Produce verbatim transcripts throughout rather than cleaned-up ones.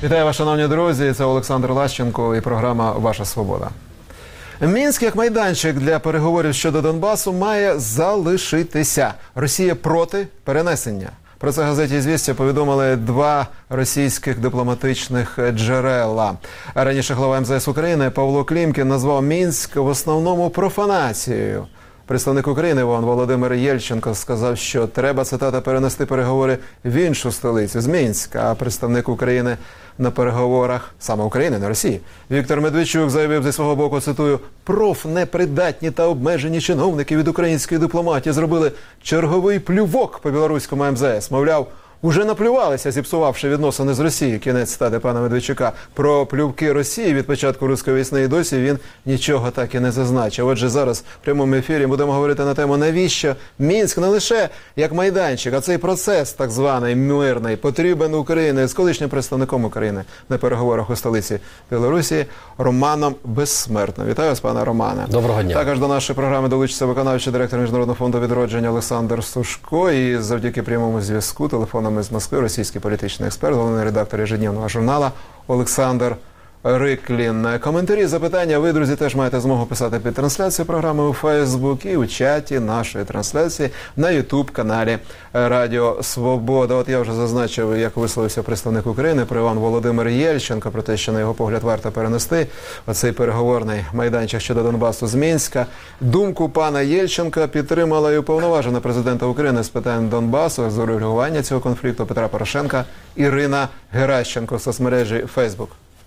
Вітаю вас, шановні друзі, це Олександр Лащенко і програма «Ваша свобода». Мінськ як майданчик для переговорів щодо Донбасу має залишитися. Росія проти перенесення. Про це газеті «Ізвістія» повідомили два російських дипломатичних джерела. Раніше глава ем зе ес України Павло Клімкін назвав Мінськ в основному профанацією. Представник України Володимир Єльченко сказав, що треба, цитата, перенести переговори в іншу столицю, з Мінська. А представник України на переговорах, саме України, не Росії, Віктор Медведчук заявив зі свого боку, цитую, «профнепридатні та обмежені чиновники від української дипломатії зробили черговий плювок по білоруському ем зе ес». Мовляв, уже наплювалися, зіпсувавши відносини з Росією. Кінець цитати пана Медведчука. Про плювки Росії від початку руської весни і досі він нічого так і не зазначив. Отже, зараз в прямому ефірі будемо говорити на тему, навіщо Мінськ не лише як майданчик, а цей процес так званий мирний потрібен Україні з колишнім представником України на переговорах у столиці Білорусі Романом Безсмертним. Вітаю вас, пане Романе. Доброго дня. Також до нашої програми долучиться виконавчий директор Міжнародного фонду відродження Олександр Сушко. І завдяки прямому зв'язку телефоном з Москви російський політичний експерт, головний редактор ежедневного журналу Олександр Риклін. Коментарі, запитання ви, друзі, теж маєте змогу писати під трансляцією програми у Фейсбук і у чаті нашої трансляції на Ютуб-каналі Радіо Свобода. От я вже зазначив, як висловився представник України про Іван Володимир Єльченко, про те, що на його погляд варто перенести оцей переговорний майданчик щодо Донбасу з Мінська. Думку пана Єльченка підтримала і уповноважена президента України з питань Донбасу з урегулювання цього конфлікту Петра Порошенка Ірина Геращенко в соцмережі Фейсбук.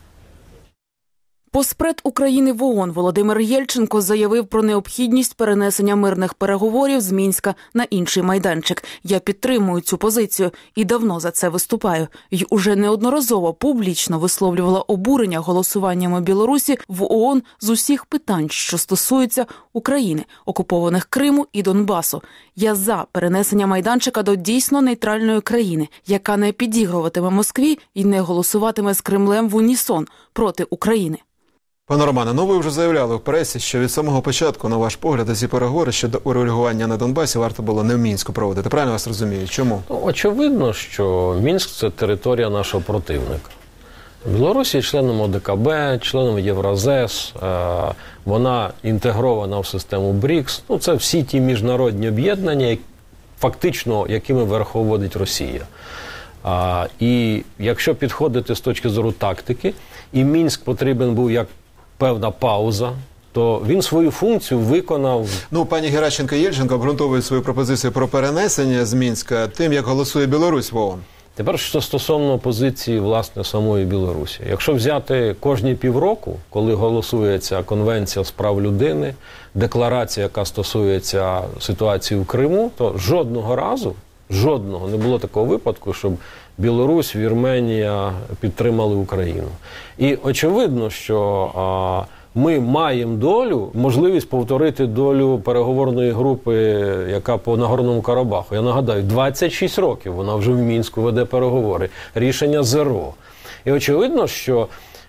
Постпред України в ООН Володимир Єльченко заявив про необхідність перенесення мирних переговорів з Мінська на інший майданчик. Я підтримую цю позицію і давно за це виступаю. І уже неодноразово публічно висловлювала обурення голосуваннями Білорусі в ООН з усіх питань, що стосуються України, окупованих Криму і Донбасу. Я за перенесення майданчика до дійсно нейтральної країни, яка не підігруватиме Москві і не голосуватиме з Кремлем в унісон проти України. Пане Романе, ну ви вже заявляли в пресі, що від самого початку, на ваш погляд, ці переговори щодо урегулювання на Донбасі варто було не в Мінську проводити. Правильно вас розумію? Чому? Ну, очевидно, що Мінськ – це територія нашого противника. Білорусь є членом о де ка бе, членом Євразес, вона інтегрована в систему брікс. Ну, це всі ті міжнародні об'єднання, фактично, якими верховодить Росія. А, і якщо підходити з точки зору тактики, і Мінськ потрібен був як певна пауза, то він свою функцію виконав. Ну, пані Геращенко і Єльченко обґрунтовують свою пропозицію про перенесення з Мінська тим, як голосує Білорусь в ООН. Тепер, що стосовно позиції, власне, самої Білорусі. Якщо взяти кожні півроку, коли голосується Конвенція з прав людини, декларація, яка стосується ситуації в Криму, то жодного разу, жодного не було такого випадку, щоб Білорусь, Вірменія підтримали Україну. І очевидно, що а, ми маємо долю, можливість повторити долю переговорної групи, яка по Нагорному Карабаху. Я нагадаю, двадцять шість років вона вже в Мінську веде переговори. Рішення ЗЕРО. І очевидно, що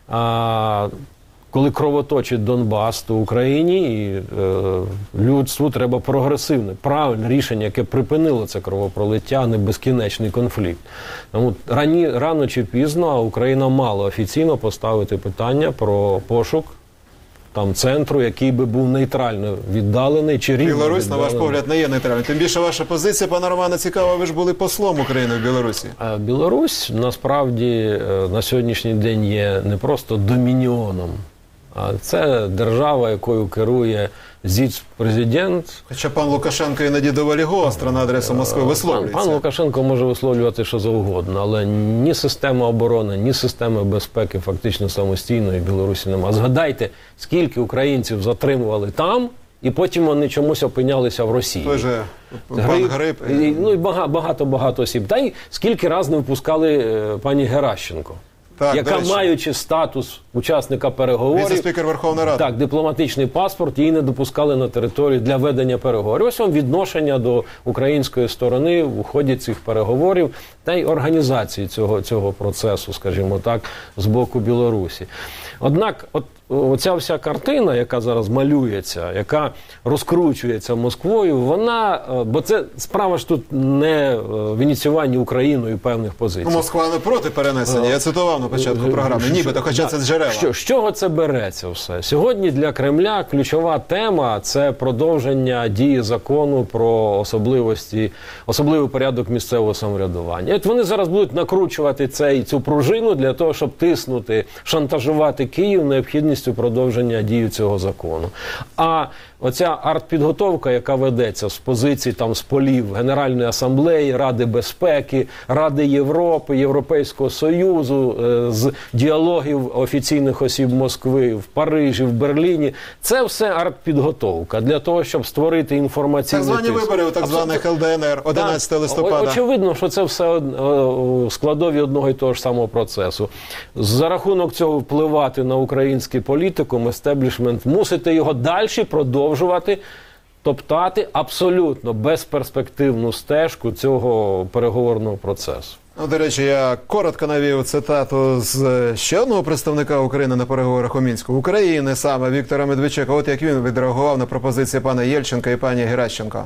а, коли кровоточить Донбас, то Україні і е, людству треба прогресивне, правильне рішення, яке припинило це кровопролиття, а не безкінечний конфлікт. Тому рані, рано чи пізно Україна мала офіційно поставити питання про пошук там центру, який би був нейтрально віддалений чи рівно Білорусь, віддалений. на ваш погляд, не є нейтральним. Тим більше ваша позиція, пане Романе, цікава, ви ж були послом України в Білорусі. Білорусь, насправді, на сьогоднішній день є не просто домініоном, а це держава, якою керує зіц-президент. Хоча пан Лукашенко іноді доволі гостро на адресу Москви висловлюється. Пан, пан Лукашенко може висловлювати що завгодно, але ні система оборони, ні системи безпеки фактично самостійної в Білорусі немає. Згадайте, скільки українців затримували там, і потім вони чомусь опинялися в Росії. Той же пан Гриб. Ну і багато-багато осіб. Та й скільки разів не впускали е, пані Геращенко. Так, яка, маючи статус учасника переговорів, віце-спікер Верховної Ради, так, дипломатичний паспорт, її не допускали на територію для ведення переговорів. Ось вам відношення до української сторони в ході цих переговорів та й організації цього, цього процесу, скажімо так, з боку Білорусі. Однак, от оця вся картина, яка зараз малюється, яка розкручується Москвою, вона, бо це справа ж тут не в ініціюванні Україною певних позицій. Москва не проти перенесення, я цитував на початку програми, нібито, хоча це джерела. Що, з чого це береться все? Сьогодні для Кремля ключова тема – це продовження дії закону про особливості, особливий порядок місцевого самоврядування. І от вони зараз будуть накручувати цей, цю пружину для того, щоб тиснути, шантажувати Київ необхідністю продовження дії цього закону. А оця артпідготовка, яка ведеться з позицій, там, з полів Генеральної асамблеї, Ради безпеки, Ради Європи, Європейського Союзу, з діалогів офіційних осіб Москви в Парижі, в Берліні, це все артпідготовка для того, щоб створити інформаційний Так звані тиск. вибори у так званих ел де ен ер одинадцятого листопада. Очевидно, що це все складові одного і того ж самого процесу. За рахунок цього впливати на український політикум, естеблішмент, мусите його далі продовжувати топтати абсолютно безперспективну стежку цього переговорного процесу. Ну, до речі, я коротко навів цитату з ще одного представника України на переговорах у Мінську. України саме, Віктора Медведчука. От як він відреагував на пропозиції пана Єльченка і пані Геращенко.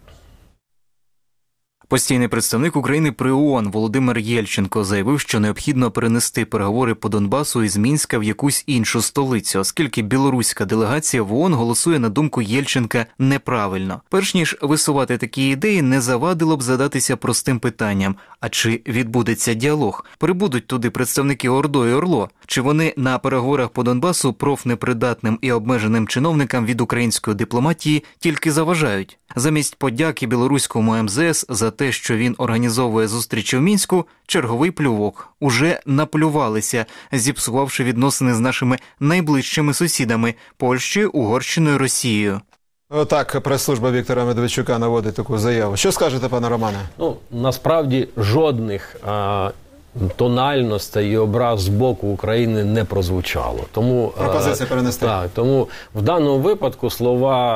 Постійний представник України при ООН Володимир Єльченко заявив, що необхідно перенести переговори по Донбасу із Мінська в якусь іншу столицю, оскільки білоруська делегація в ООН голосує на думку Єльченка неправильно. Перш ніж висувати такі ідеї, не завадило б задатися простим питанням: а чи відбудеться діалог? Прибудуть туди представники ОРДО і ОРЛО? Чи вони на переговорах по Донбасу профнепридатним і обмеженим чиновникам від української дипломатії тільки заважають? Замість подяки білоруському ем зе ес за те, що він організовує зустрічі в Мінську, черговий плювок. Уже наплювалися, зіпсувавши відносини з нашими найближчими сусідами – Польщею, Угорщиною, Росією. Отак прес-служба Віктора Медведчука наводить таку заяву. Що скажете, пане Романе? Ну, насправді, жодних а, тональностей і образ з боку України не прозвучало. Тому, пропозиція перенести. Так, тому в даному випадку слова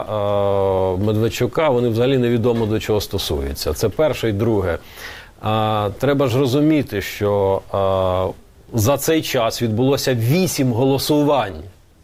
а, Медведчука, вони взагалі невідомо до чого стосуються. Це перше і друге. А, треба ж розуміти, що а, за цей час відбулося вісім голосувань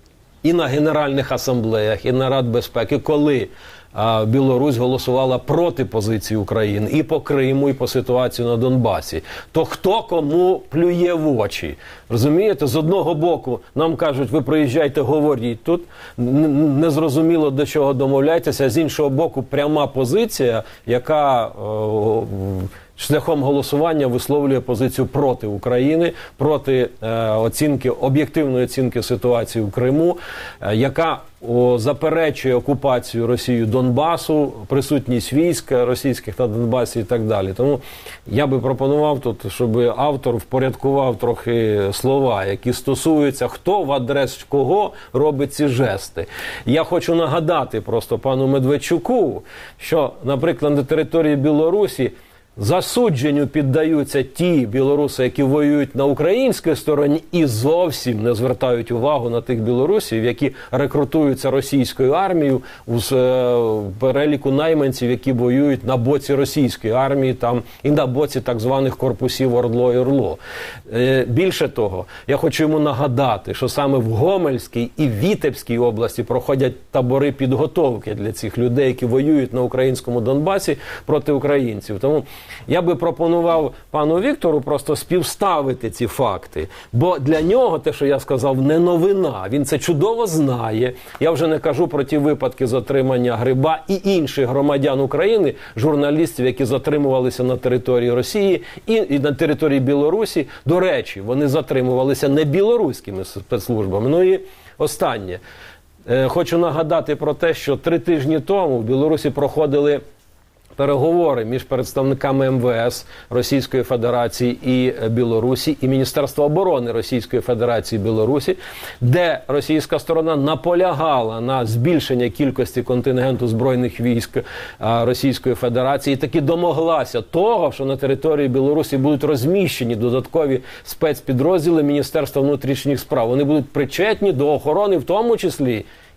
і на Генеральних асамблеях, і на Раді безпеки, коли а, Білорусь голосувала проти позиції України і по Криму, і по ситуації на Донбасі. То хто кому плює в очі? Розумієте? З одного боку нам кажуть, ви приїжджайте, говоріть тут, незрозуміло до чого домовляйтеся, а з іншого боку пряма позиція, яка о, шляхом голосування висловлює позицію проти України, проти е, оцінки, об'єктивної оцінки ситуації в Криму, е, яка о, заперечує окупацію Росією Донбасу, присутність військ російських на Донбасі і так далі. Тому я би пропонував тут, щоб автор впорядкував трохи слова, які стосуються, хто в адрес кого робить ці жести. Я хочу нагадати просто пану Медведчуку, що, наприклад, на території Білорусі засудженню піддаються ті білоруси, які воюють на українській стороні і зовсім не звертають увагу на тих білорусів, які рекрутуються російською армією з е, переліку найманців, які воюють на боці російської армії там, і на боці так званих корпусів ОРДЛО і ОРЛО. Е, більше того, я хочу йому нагадати, що саме в Гомельській і Вітебській області проходять табори підготовки для цих людей, які воюють на українському Донбасі проти українців. Тому я би пропонував пану Віктору просто співставити ці факти, бо для нього те, що я сказав, не новина. Він це чудово знає. Я вже не кажу про ті випадки затримання Гриба і інших громадян України, журналістів, які затримувалися на території Росії і, і на території Білорусі. До речі, вони затримувалися не білоруськими спецслужбами. Ну і останнє. Е, хочу нагадати про те, що три тижні тому в Білорусі проходили переговори між представниками ем ве ес Російської Федерації і Білорусі, і Міністерства оборони Російської Федерації і Білорусі, де російська сторона наполягала на збільшення кількості контингенту збройних військ Російської Федерації і таки домоглася того, що на території Білорусі будуть розміщені додаткові спецпідрозділи Міністерства внутрішніх справ. Вони будуть причетні до охорони, в тому числі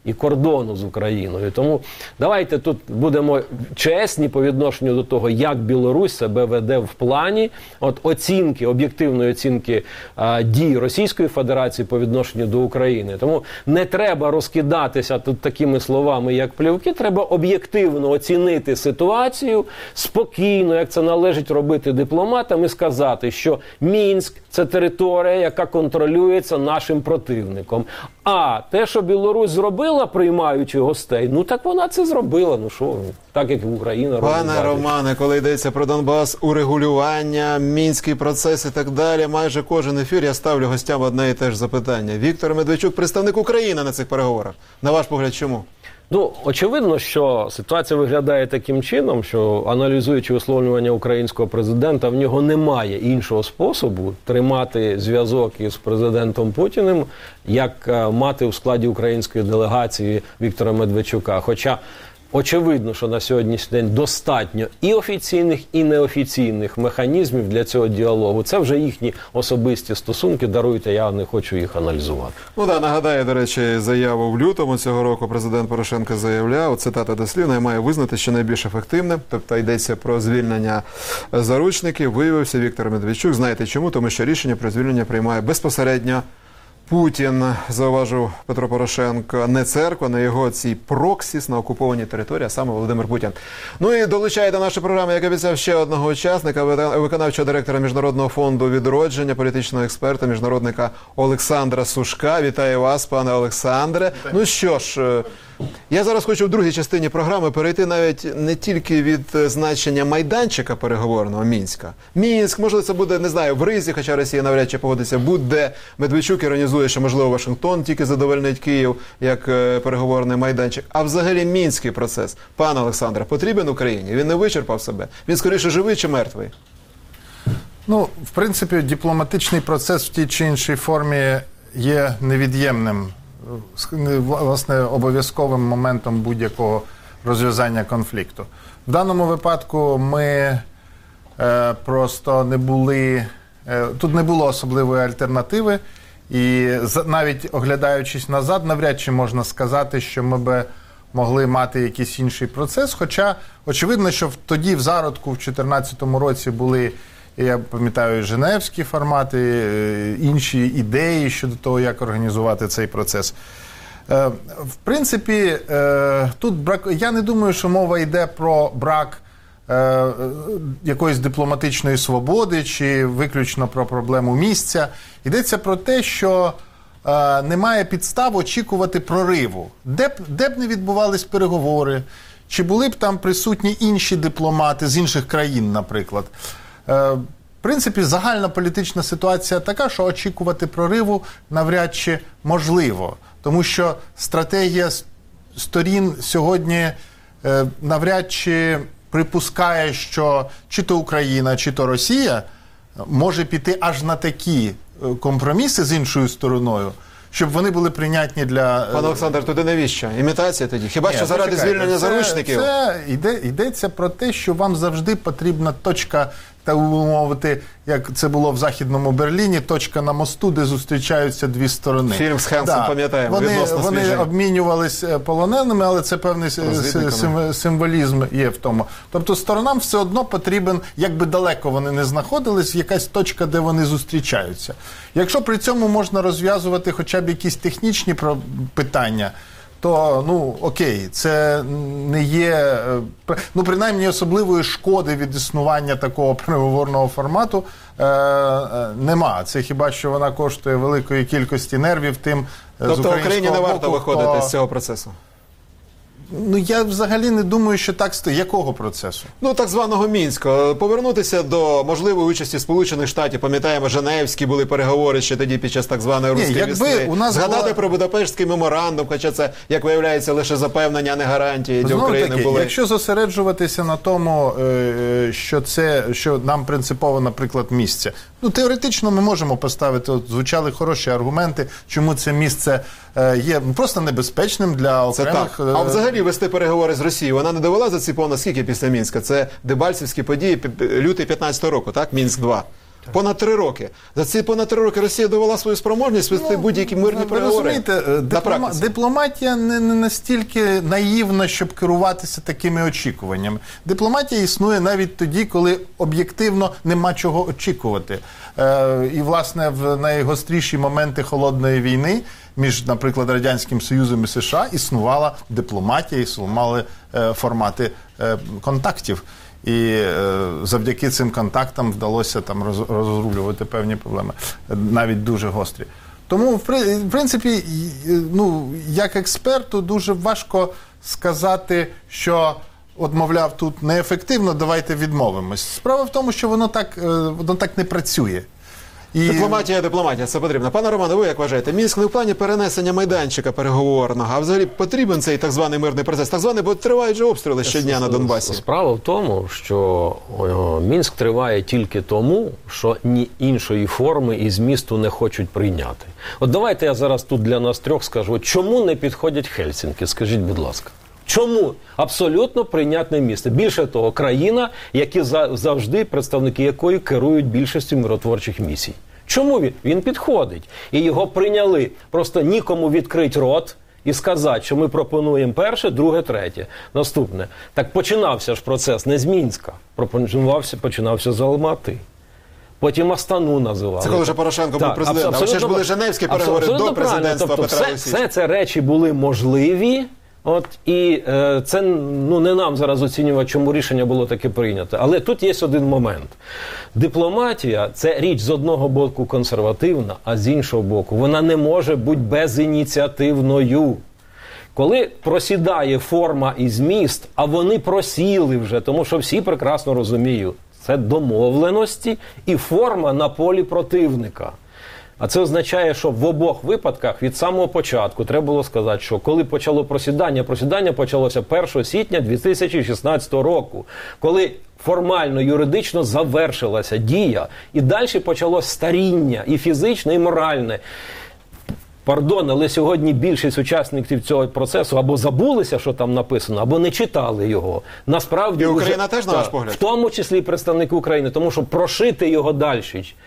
і кордону з Україною. Тому давайте тут будемо чесні по відношенню до того, як Білорусь себе веде в плані от оцінки, об'єктивної оцінки а, дій Російської Федерації по відношенню до України. Тому не треба розкидатися тут такими словами, як плівки, треба об'єктивно оцінити ситуацію, спокійно, як це належить робити дипломатам, і сказати, що Мінськ – це територія, яка контролюється нашим противником. А те, що Білорусь зробила, приймаючи гостей, ну так вона це зробила. Ну що, так як Україна робила. Пане Романе, коли йдеться про Донбас, урегулювання, мінський процес і так далі, майже кожен ефір я ставлю гостям одне і те ж запитання. Віктор Медведчук – представник України на цих переговорах. На ваш погляд, чому? Ну, очевидно, що ситуація виглядає таким чином, що, аналізуючи висловлювання українського президента, в нього немає іншого способу тримати зв'язок із президентом Путіним, як мати в складі української делегації Віктора Медведчука. Хоча очевидно, що на сьогоднішній день достатньо і офіційних, і неофіційних механізмів для цього діалогу. Це вже їхні особисті стосунки, даруйте, я не хочу їх аналізувати. Ну так, нагадаю, до речі, заяву в лютому цього року президент Порошенко заявляв, цитата дослівна, має визнати, що найбільш ефективним, тобто йдеться про звільнення заручників, виявився Віктор Медведчук. Знаєте чому? Тому що рішення про звільнення приймає безпосередньо Путін, зауважив Петро Порошенко, не церква, не його цій проксіс на окупованій території, а саме Володимир Путін. Ну і долучає до нашої програми, як обіцяв, ще одного учасника, виконавчого директора Міжнародного фонду відродження, політичного експерта, міжнародника Олександра Сушка. Вітаю вас, пане Олександре. Ну що ж, я зараз хочу в другій частині програми перейти навіть не тільки від значення майданчика переговорного Мінська. Мінськ, можливо, це буде, не знаю, в Ризі, хоча Росія навряд чи погодиться, будь-де. Медведчук іронізує, що, можливо, Вашингтон тільки задовольнить Київ як переговорний майданчик. А взагалі мінський процес, пане Олександре, потрібен Україні? Він не вичерпав себе? Він скоріше живий чи мертвий? Ну, в принципі, дипломатичний процес в тій чи іншій формі є невід'ємним, власне, обов'язковим моментом будь-якого розв'язання конфлікту. В даному випадку ми е, просто не були, е, тут не було особливої альтернативи, і навіть оглядаючись назад, навряд чи можна сказати, що ми би могли мати якийсь інший процес, хоча очевидно, що тоді в зародку в дві тисячі чотирнадцятому році були, я пам'ятаю, женевські формати, інші ідеї щодо того, як організувати цей процес. В принципі, тут брак, я не думаю, що мова йде про брак якоїсь дипломатичної свободи чи виключно про проблему місця. Йдеться про те, що немає підстав очікувати прориву. Де б, де б не відбувались переговори, чи були б там присутні інші дипломати з інших країн, наприклад. В принципі, загальна політична ситуація така, що очікувати прориву навряд чи можливо. Тому що стратегія сторін сьогодні навряд чи припускає, що чи то Україна, чи то Росія може піти аж на такі компроміси з іншою стороною, щоб вони були прийнятні для... Пане Олександр, туди навіщо? Імітація тоді? Хіба Ні, що заради почекайте. звільнення це, заручників? Це йде, йдеться про те, що вам завжди потрібна точка, так мовити, як це було в Західному Берліні, точка на мосту, де зустрічаються дві сторони. Фільм з Хенсом, да. пам'ятаємо, Вони, відносно вони свіжий. обмінювались полоненими, але це певний символізм є в тому. Тобто сторонам все одно потрібен, як би далеко вони не знаходились, якась точка, де вони зустрічаються. Якщо при цьому можна розв'язувати хоча б якісь технічні питання, то, ну, окей, це не є, ну, принаймні, особливої шкоди від існування такого переговорного формату е, е, нема. Це хіба що вона коштує великої кількості нервів тим тобто, з українського Україні не варто боку, виходити хто... з цього процесу? Ну, я взагалі не думаю, що так стоїть. Якого процесу? Ну, так званого Мінська. Повернутися до можливої участі Сполучених Штатів. Пам'ятаємо, Женевські були переговори ще тоді під час так званої руської весни. Згадати була... про Будапештський меморандум, хоча це, як виявляється, лише запевнення, а не гарантії для Знову України таки, були. Якщо зосереджуватися на тому, що це, що нам принципово, наприклад, місце. Ну, теоретично ми можемо поставити, от, звучали хороші аргументи, чому це місце є просто небезпечним для окремих... Це так. А взагалі вести переговори з Росією, вона не довела за ці повно скільки після Мінська? Це Дебальцевські події, лютий п'ятнадцятого року, так? Мінськ два. Понад три роки. За ці понад три роки Росія довела свою спроможність вести будь-які мирні ви переговори. розумієте, на диплома... практиці. дипломатія не, не настільки наївна, щоб керуватися такими очікуваннями. Дипломатія існує навіть тоді, коли об'єктивно нема чого очікувати. Е, і, власне, в найгостріші моменти холодної війни між, наприклад, Радянським Союзом і США існувала дипломатія, існували е, формати е, контактів. І е, завдяки цим контактам вдалося там роз, розрулювати певні проблеми, навіть дуже гострі. Тому, в принципі, ну, як експерту дуже важко сказати, що, от, мовляв, тут неефективно, давайте відмовимось. Справа в тому, що воно так, воно так не працює. І... Дипломатія, дипломатія, це потрібно. Пане Романе, ви як вважаєте, Мінськ не в плані перенесення майданчика переговорного, а взагалі потрібен цей так званий мирний процес? Так званий, бо тривають же обстріли щодня на Донбасі. Справа в тому, що о, Мінськ триває тільки тому, що ні іншої форми і змісту не хочуть прийняти. От давайте я зараз тут для нас трьох скажу, чому не підходять Хельсінки, скажіть, будь ласка. Чому? Абсолютно прийнятне місце. Більше того, країна, які завжди, представники якої керують більшістю миротворчих місій. Чому він? Він підходить. І його прийняли. Просто нікому відкрити рот і сказати, що ми пропонуємо перше, друге, третє. Наступне. Так починався ж процес не з Мінська. Починався, починався з Алмати. Потім Астану називали. Це коли вже Порошенко був президентом. А ще ж були Женевські переговори до президентства тобто, Петра все, Олексійовича. все це речі були можливі. От, і е, це ну, не нам зараз оцінювати, чому рішення було таке прийнято. Але тут є один момент. Дипломатія – це річ з одного боку консервативна, а з іншого боку вона не може бути безініціативною. Коли просідає форма і зміст, а вони просіли вже, тому що всі прекрасно розуміють, це домовленості і форма на полі противника. А це означає, що в обох випадках від самого початку треба було сказати, що коли почало просідання, просідання почалося першого січня дві тисячі шістнадцятого року, коли формально, юридично завершилася дія, і далі почалось старіння і фізичне, і моральне. Пардон, але сьогодні більшість учасників цього процесу або забулися, що там написано, або не читали його. Насправді, і Україна вже, теж, на ваш погляд? В тому числі і представники України, тому що прошити його далі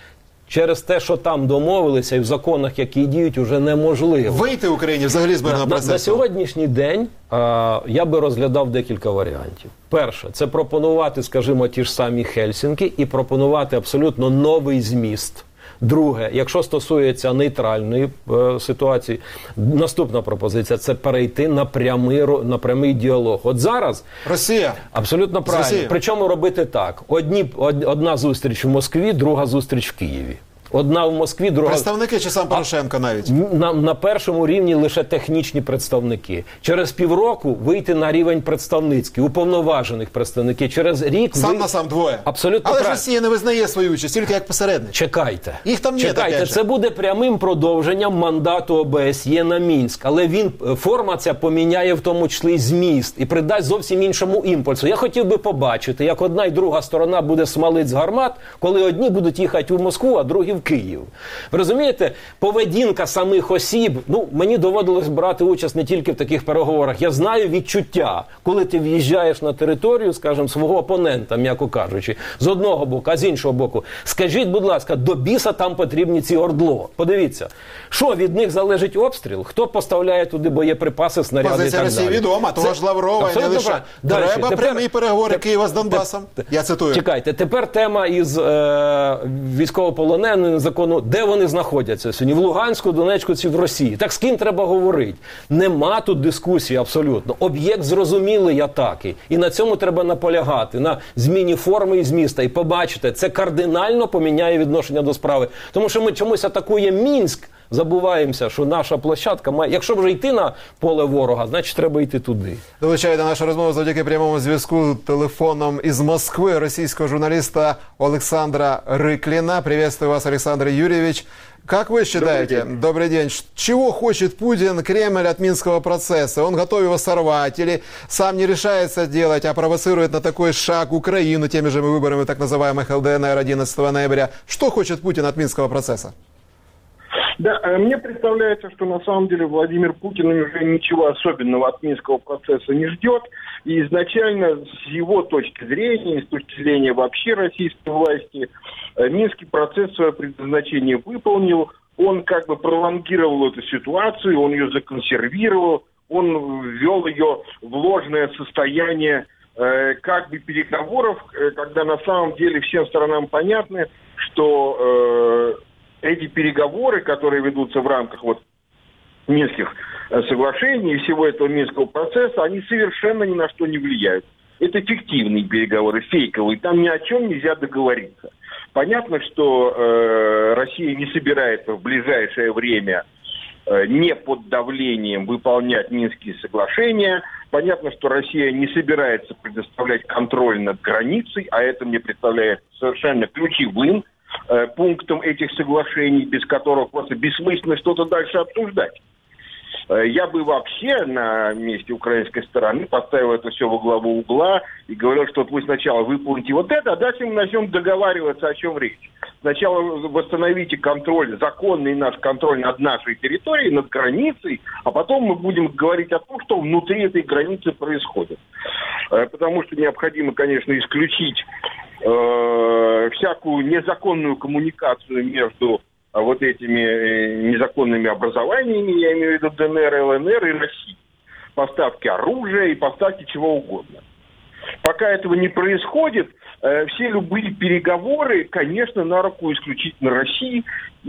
через те, що там домовилися, і в законах, які діють, вже неможливо. Вийти Україні взагалі з мирного на, процесу? на сьогоднішній день а, я би розглядав декілька варіантів. Перше, це пропонувати, скажімо, ті ж самі Хельсінки і пропонувати абсолютно новий зміст. Друге, якщо стосується нейтральної е, ситуації, наступна пропозиція – це перейти на прямий, на прямий діалог. От зараз… Росія. Абсолютно правильно. Причому робити так. Одні, од, одна зустріч в Москві, друга зустріч в Києві. Одна в Москві, друга… Представники чи сам Порошенко навіть? На, на першому рівні лише технічні представники. Через півроку вийти на рівень представницький, уповноважених представників. Через рік… Сам ви... на сам двоє. Абсолютно Але ж правильно. Росія не визнає свою участь, тільки як посередник. Чекайте. Їх там нет, Чекайте, опять же. це буде прямим продовженням мандату О Б С Є на Мінськ. Але він, форма ця поміняє в тому числі зміст і придасть зовсім іншому імпульсу. Я хотів би побачити, як одна і друга сторона буде смалити з гармат, коли одні будуть їхати в Москву, а другі в Київ. Ви розумієте, поведінка самих осіб, ну, мені доводилось брати участь не тільки в таких переговорах. Я знаю відчуття, коли ти в'їжджаєш на територію, скажімо, свого опонента, м'яко кажучи, з одного боку, а з іншого боку. Скажіть, будь ласка, до біса там потрібні ці ордло. Подивіться, що від них залежить обстріл, хто поставляє туди боєприпаси, снаряди і Позиція так Росії далі. відома, того ж Лаврова, і не лише. Дальше. Треба Тепер, прямі переговори теп, Києва з Донбасом. Теп, Я цитую. Чекайте, тепер тема із е, військовополоненими закону, де вони знаходяться сьогодні? В Луганську, Донецьку чи в Росії? Так з ким треба говорити? Нема тут дискусії абсолютно. Об'єкт зрозумілої атаки. І на цьому треба наполягати, на зміні форми і зміста. І побачите, це кардинально поміняє відношення до справи. Тому що ми чомусь атакуємо Мінськ, забуваємося, що наша площадка має... Якщо вже йти на поле ворога, значить треба йти туди. Долучає до нашої розмови завдяки прямому зв'язку телефоном із Москви російського журналиста Александра Рыклина. Приветствую вас, Александр Юрьевич. Как вы считаете, добрый день. добрый день, чего хочет Путин, Кремль от Минского процесса? Он готов его сорвать или сам не решается делать, а провоцирует на такой шаг Украину теми же выборами так называемых Л Д Н Р одиннадцатого ноября? Что хочет Путин от Минского процесса? Да, э, мне представляется, что на самом деле Владимир Путин уже ничего особенного от Минского процесса не ждет. И изначально, с его точки зрения, с точки зрения вообще российской власти, э, Минский процесс свое предназначение выполнил. Он как бы пролонгировал эту ситуацию, он ее законсервировал, он ввел ее в ложное состояние э, как бы переговоров, э, когда на самом деле всем сторонам понятно, что э, эти переговоры, которые ведутся в рамках вот Минских э, соглашений и всего этого Минского процесса, они совершенно ни на что не влияют. Это фиктивные переговоры, фейковые, там ни о чем нельзя договориться. Понятно, что э, Россия не собирается в ближайшее время э, не под давлением выполнять Минские соглашения. Понятно, что Россия не собирается предоставлять контроль над границей, а это мне представляется совершенно ключевым э, пунктом этих соглашений, без которых просто бессмысленно что-то дальше обсуждать. Я бы вообще на месте украинской стороны поставил это все во главу угла и говорил, что вот вы сначала выполните вот это, а дальше мы начнем договариваться, о чем речь. Сначала восстановите контроль, законный наш контроль над нашей территорией, над границей, а потом мы будем говорить о том, что внутри этой границы происходит. Потому что необходимо, конечно, исключить э, всякую незаконную коммуникацию между вот этими незаконными образованиями, я имею в виду ДНР, ЛНР и России. Поставки оружия и поставки чего угодно. Пока этого не происходит, э, все любые переговоры, конечно, на руку исключительно России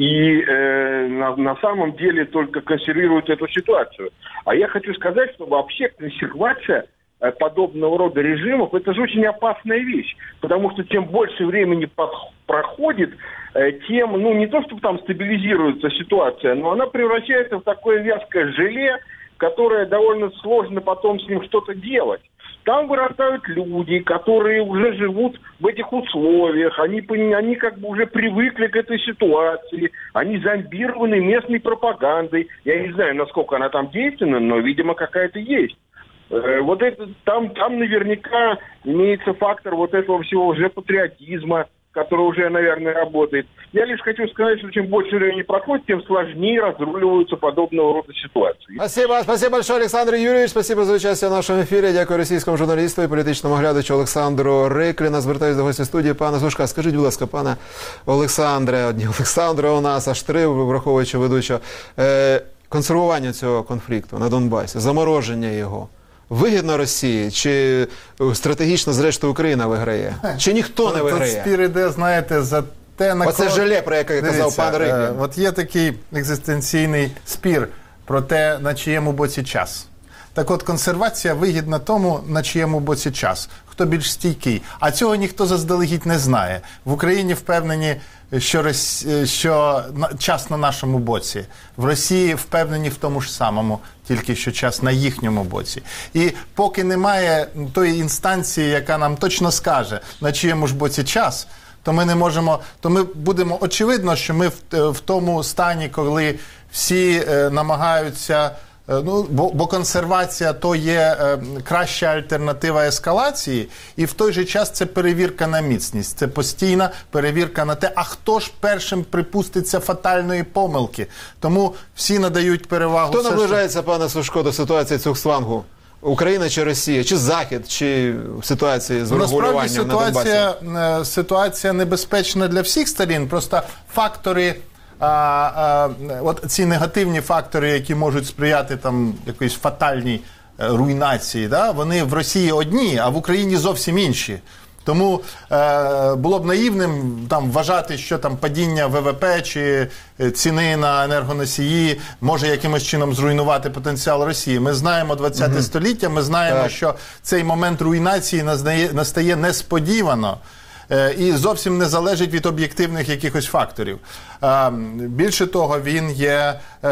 и э, на, на самом деле только консервируют эту ситуацию. А я хочу сказать, что вообще консервация э, подобного рода режимов – это же очень опасная вещь, потому что чем больше времени под, проходит, тем, ну, не то, чтобы там стабилизируется ситуация, но она превращается в такое вязкое желе, которое довольно сложно потом с ним что-то делать. Там вырастают люди, которые уже живут в этих условиях, они, они как бы уже привыкли к этой ситуации, они зомбированы местной пропагандой. Я не знаю, насколько она там действенна, но, видимо, какая-то есть. Вот это, там, там наверняка имеется фактор вот этого всего уже патриотизма, который уже, наверное, работает. Я лишь хочу сказать, что чем больше времени проходит, тем сложнее разруливаются подобного рода ситуации. Спасибо, спасибо большое, Олександр Юрійович. Спасибо за участие в нашому ефірі. Дякую російському журналісту і політичному оглядачу Олександру Рикліна. Звертаюсь до гостя студії. Пане Сушка, скажіть, будь ласка, пане Олександре, одні Олександра у нас, аж три, враховуючи ведучого, е, консервування цього конфлікту на Донбасі, замороження його. Вигідно Росії? Чи стратегічно, зрештою, Україна виграє? Чи ніхто не виграє? Тут спір іде, знаєте, за те, на Оце кого... желе, про яке казав пан Риклін. От є такий екзистенційний спір про те, на чиєму боці час. Так от, консервація вигідна тому, на чиєму боці час. Хто більш стійкий. А цього ніхто заздалегідь не знає. В Україні впевнені, що, Рос... що час на нашому боці. В Росії впевнені в тому ж самому, тільки що час на їхньому боці. І поки немає тої інстанції, яка нам точно скаже, на чиєму ж боці час, то ми не можемо, то ми будемо, очевидно, що ми в, в тому стані, коли всі е, намагаються. Ну, бо, бо консервація то є е, краща альтернатива ескалації, і в той же час це перевірка на міцність, це постійна перевірка на те, а хто ж першим припуститься фатальної помилки. Тому всі надають перевагу. Хто наближається, пане Сушко, до ситуації цуксвангу? Україна чи Росія? Чи Захід? Чи ситуації з врегулюванням на Донбасі? Насправді ситуація небезпечна для всіх сторін, просто фактори. А, а, от ці негативні фактори, які можуть сприяти там якоїсь фатальній е, руйнації, да, вони в Росії одні, а в Україні зовсім інші. Тому е, було б наївним там вважати, що там падіння ВВП чи ціни на енергоносії може якимось чином зруйнувати потенціал Росії. Ми знаємо двадцяте угу. століття, ми знаємо, так. що цей момент руйнації настає, настає несподівано. І зовсім не залежить від об'єктивних якихось факторів. Більше того, він є,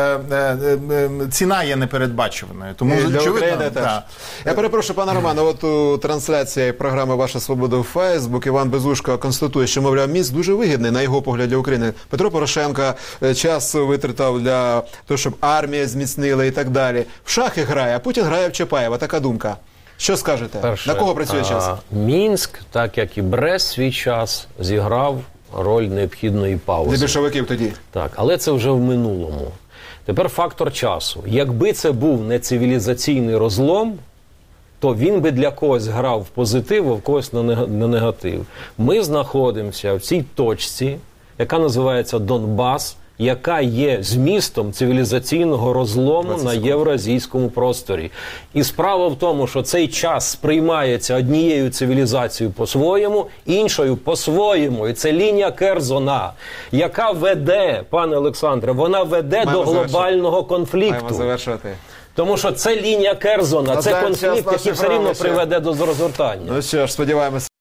ціна є непередбачуваною. Тому, для очевидно, України теж. Да. Я перепрошую, пане Романе, от у трансляції програми «Ваша свобода» у Фейсбук Іван Безушко констатує, що, мовляв, міст дуже вигідний, на його погляд, для України. Петро Порошенко час витратив для того, щоб армія зміцнила і так далі. В шахи грає, а Путін грає в Чапаєва. Така думка. Що скажете? Перше, на кого працює час? Мінськ, так як і Брест свій час, зіграв роль необхідної паузи. Для більшовиків тоді. Так, але це вже в минулому. Тепер фактор часу. Якби це був не цивілізаційний розлом, то він би для когось грав в позитив, а в когось на негатив. Ми знаходимося в цій точці, яка називається Донбас, яка є змістом цивілізаційного розлому на євроазійському просторі. І справа в тому, що цей час сприймається однією цивілізацією по-своєму, іншою по-своєму. І це лінія Керзона, яка веде, пане Олександре, вона веде Маємо до глобального конфлікту. Маємо завершувати. Тому що це лінія Керзона, це Надаємо час конфлікт, який нашій все рівно програмі. приведе до розгортання. Ну що ж, сподіваємося.